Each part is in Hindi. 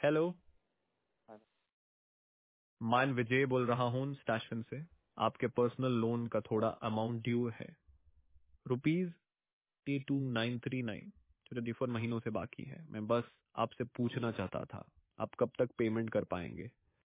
हेलो, हाँ, मैं विजय बोल रहा हूँ स्टैशफिन से। आपके पर्सनल लोन का थोड़ा अमाउंट ड्यू है, ₹T2939, जो 24 महीनों से बाकी है। मैं बस आपसे पूछना चाहता था, आप कब तक पेमेंट कर पाएंगे?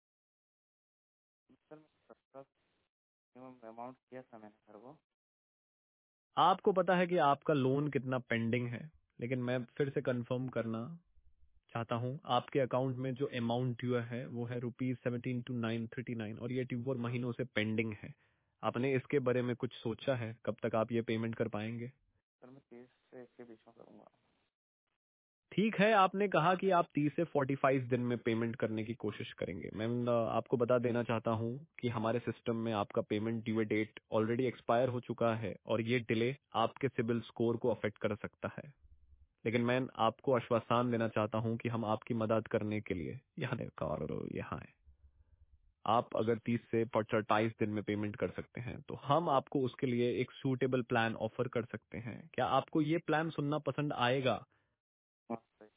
सर मैं सबका मिनिमम अमाउंट किया था मैंने सर वो। आपको पता है कि आपका लोन कितना पेंडिंग है, लेकिन मैं फिर से कंफर्म करना चाहता हूँ। आपके अकाउंट में जो अमाउंट ड्यू है वो है ₹172939 और ये 24 महीनों से पेंडिंग है। आपने इसके बारे में कुछ सोचा है, कब तक आप ये पेमेंट कर पाएंगे? सर मैं 30 से 1 के बीच में करूँगा। ठीक है, आपने कहा कि आप 30 से 45 दिन में पेमेंट करने की कोशिश करेंगे। मैं आपको बता देना चाहता हूं कि हमारे सिस्टम में आपका payment due date already expire हो चुका है और ये डिले आपके सिबिल स्कोर को अफेक्ट कर सकता है। लेकिन मैं आपको आश्वासन देना चाहता हूं कि हम आपकी मदद करने के लिए यहाँ है। आप अगर 30 से 28 दिन में पेमेंट कर सकते हैं तो हम आपको उसके लिए एक सूटेबल प्लान ऑफर कर सकते हैं। क्या आपको ये प्लान सुनना पसंद आएगा? हाँ, सही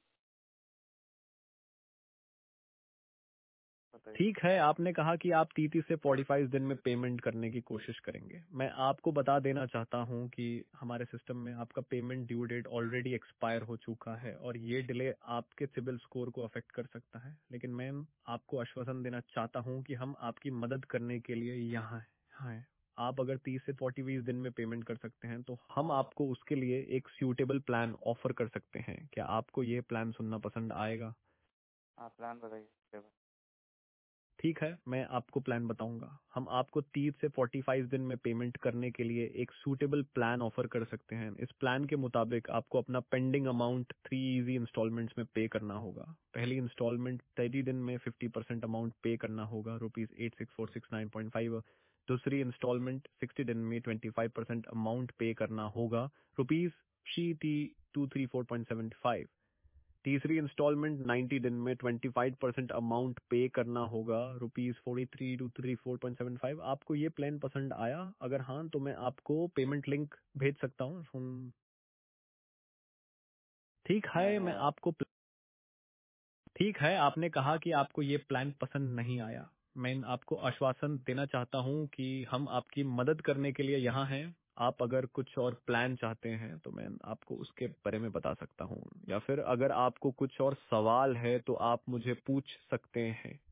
बताइए। ठीक है, आपने कहा कि आप 30 से 45 दिन में पेमेंट करने की कोशिश करेंगे। मैं आपको बता देना चाहता हूं कि हमारे सिस्टम में आपका payment due date already expire हो चुका है और ये डिले आपके सिबिल स्कोर को अफेक्ट कर सकता है। लेकिन मैं आपको आश्वासन देना चाहता हूं कि हम आपकी मदद करने के लिए यहाँ हैं। आप अगर 30 से 40 दिन में पेमेंट कर सकते हैं तो हम आपको उसके लिए एक सूटेबल प्लान ऑफर कर सकते हैं। क्या आपको ये प्लान सुनना पसंद आएगा? हाँ, प्लान बताइए केवल। ठीक है, मैं आपको प्लान बताऊंगा। हम आपको 30 से 45 दिन में पेमेंट करने के लिए एक सूटेबल प्लान ऑफर कर सकते हैं। इस प्लान के मुताबिक आपको अपना पेंडिंग अमाउंट 3 इजी इंस्टॉलमेंट्स में पे करना होगा। पहली इंस्टॉलमेंट 30 दिन में 50% अमाउंट पे करना होगा, ₹86469.5। दूसरी इंस्टॉलमेंट 60 दिन में 25% अमाउंट पे करना होगा, ₹CT234.75। तीसरी इंस्टॉलमेंट 90 दिन में 25% अमाउंट पे करना होगा, ₹43,234.75। आपको ये प्लान पसंद आया? अगर हाँ तो मैं आपको पेमेंट लिंक भेज सकता हूँ। ठीक है, नहीं मैं आया। आपको ठीक है, आपने कहा कि आपको ये प्लान पसंद नहीं आया। मैं आपको आश्वासन देना चाहता हूँ कि हम आपकी मदद करने के लिए यहाँ हैं। आप अगर कुछ और प्लान चाहते हैं तो मैं आपको उसके बारे में बता सकता हूँ, या फिर अगर आपको कुछ और सवाल है तो आप मुझे पूछ सकते हैं।